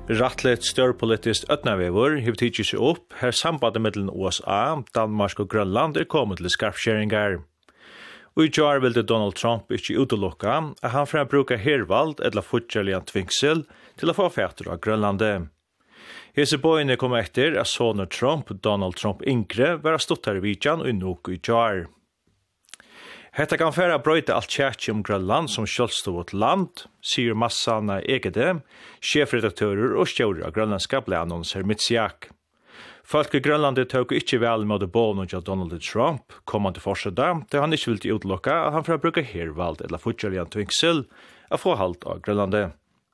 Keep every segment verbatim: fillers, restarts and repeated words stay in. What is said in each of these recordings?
Rattlet størpolitiskt øtnavevor har tidsi seg opp her sambandet mellom U S A, Danmark og Grønland er kommet til skarpskjeringar. Og i jar ville Donald Trump ikke utelukka at han fra bruka hervald eller futjarlian tvingsel til å få fætter av Grønlandet. Hese bøyene kom etter at sonen Trump, Donald Trump yngre, var stuttar i vidjan og nok i jar. Hetta kan færa brøyta alt tjekki om Grønland som sjølvstått land, sier Massanna Egede, sjefredaktører og stjårer av grønlandska blæannonser Mitsiak. Folk i Grønlandet tåk ikkje vel med det bånen av Donald Trump, kommande forsøda, da han ikkje ville utelukka at han fra bruka hervald eller futjarlian tvingsel av få halt av Grønlandet.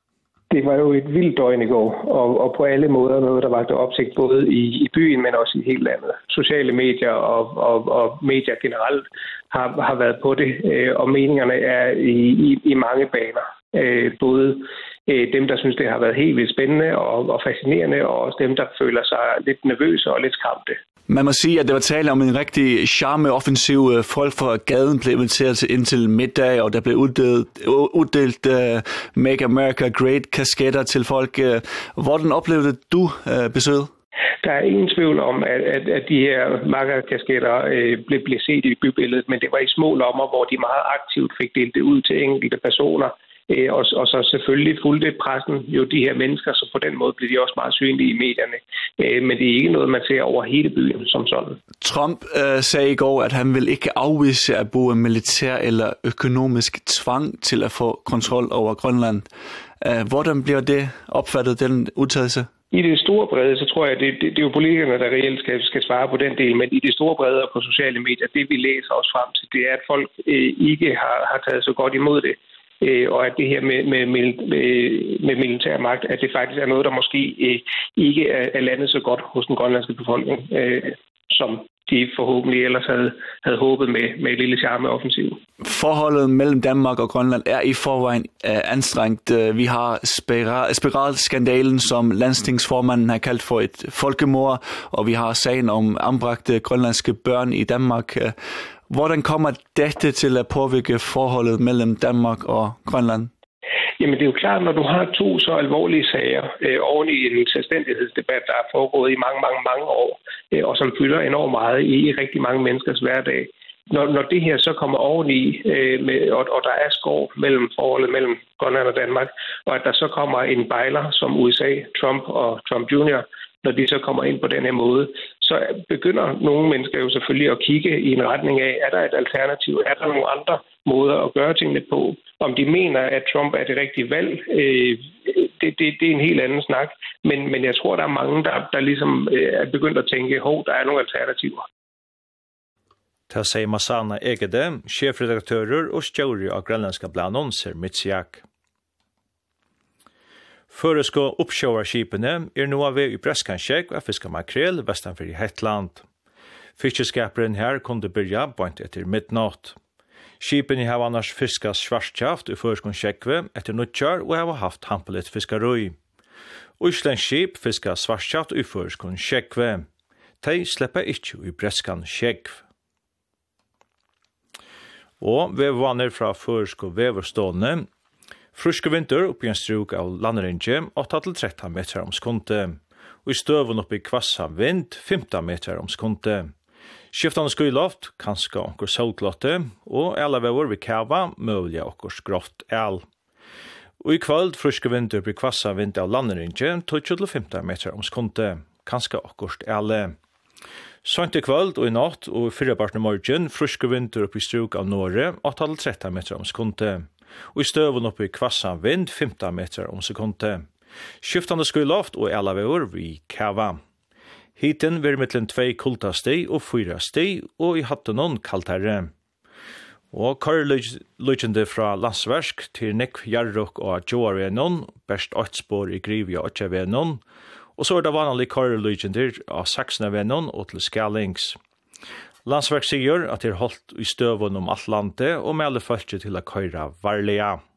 Det var jo et vildt døgn i går, og, og på alle måder noget, der vakte opsigt både i, i byen, men også i hele landet. Sociale medier og, og, og medier generelt har, har været på det, øh, og meningerne er i, i, i mange baner. Øh, både øh, dem, der synes, det har været helt vildt spændende og, og fascinerende, og også dem, der føler sig lidt nervøse og lidt skræmte. Man må sige, at det var tale om en rigtig charmeoffensiv. Folk fra gaden blev inviteret til indtil middag, og der blev uddelt, uddelt uh, Make America Great kasketter til folk. Hvordan oplevede du uh, besøget? Der er ingen tvivl om, at, at, at de her markerkasketter øh, blev, blev set i bybilledet, men det var i små lommer, hvor de meget aktivt fik delt det ud til enkelte personer. Øh, og, og så selvfølgelig fulgte pressen jo de her mennesker, så på den måde blev de også meget synlige i medierne. Øh, men det er ikke noget, man ser over hele byen som sådan. Trump øh, sagde i går, at han vil ikke afvise at bruge militær eller økonomisk tvang til at få kontrol over Grønland. Øh, hvordan bliver det opfattet, den udtalelse? I det store brede, så tror jeg, det, det, det er jo politikerne, der reelt skal, skal svare på den del, men i det store brede og på sociale medier, det vi læser os frem til, det er, at folk øh, ikke har, har taget så godt imod det. Øh, og at det her med, med, med, med militærmagt, at det faktisk er noget, der måske øh, ikke er, er landet så godt hos den grønlandske befolkning, øh, som de forhåbentlig ellers havde, havde håbet med, med et lille charmeoffensiv. Forholdet mellem Danmark og Grønland er i forvejen uh, anstrengt. Uh, vi har spiral, spiralskandalen, som landstingsformanden har kaldt for et folkemord, og vi har sagen om anbragte grønlandske børn i Danmark. Uh, hvordan kommer dette til at påvirke forholdet mellem Danmark og Grønland? Jamen det er jo klart, når du har to så alvorlige sager øh, oven i en selvstændighedsdebat, der er foregået i mange, mange, mange år, øh, og som fylder enormt meget i, i rigtig mange menneskers hverdag. Når, når det her så kommer oveni, øh, med, og, og der er skov mellem forholdet mellem Grønland og Danmark, og at der så kommer en bejler som U S A, Trump og Trump junior, når de så kommer ind på den her måde, så begynder nogle mennesker jo selvfølgelig at kigge i en retning af, er der et alternativ? Er der nogle andre måder at gøre tingene på? Om de mener, at Trump er det rigtige valg, øh, det, det, det er en helt anden snak. Men, men jeg tror, der er mange, der, der ligesom øh, er begyndt at tænke, hov, der er nogle alternativer. Det sier Massanna Egede, sjefredaktører og stjårer av grønlandska blæannonser Mitsiak. Føresko oppsjåarskipene er nå av i Breskanskjegg og fiska makrel vestanfor i Hetland. Fiskeskaperen her kunne byrja bant etter midnatt. Skipene har annars fiskas svartkjaft i Føreskonsskjeggve etter nødjar og har haft hampelet fiskarøy. Íslensk skip fiskar svartkjaft i Føreskonsskjeggve. De slipper ikke i Breskanskjegg. Og vevvanner fra Føresko veverstående. Fruske vinter oppi en struk av landrinje, åtte til tretton meter om sekunde. Og i støven oppi kvassa vind, femton meter om sekunde. Skiftande skyloft, kanskje onker solklotte, og elevever ved kava, mulig okkers grovt el. Og i kveld fruske vinter oppi kvassa vind av landrinje, tolv til femton meter om sekunde, kanskje okkers ele. Sånt i kveld og i natt, og i fyrirparten morgen, fruske vinter oppi struk av Norge, åtte til tretton meter om sekunde. Og i støven oppi kvassa vind, femton meter om sekunde. Skiftande skyloft og elevever ved kava. Hiten vil mittlen tvei kulta steg og fyra steg, og i hatten noen kaltare. Og karløykende fra landsversk til nekv jarrok og joarenon, best åtte spår i grivja og tjevenon, og så er det vanlig karløykende av saksnevenon og til skalings. Landsverk sier at det er holdt i støven om alt landet og melder folk til å køyre varlega.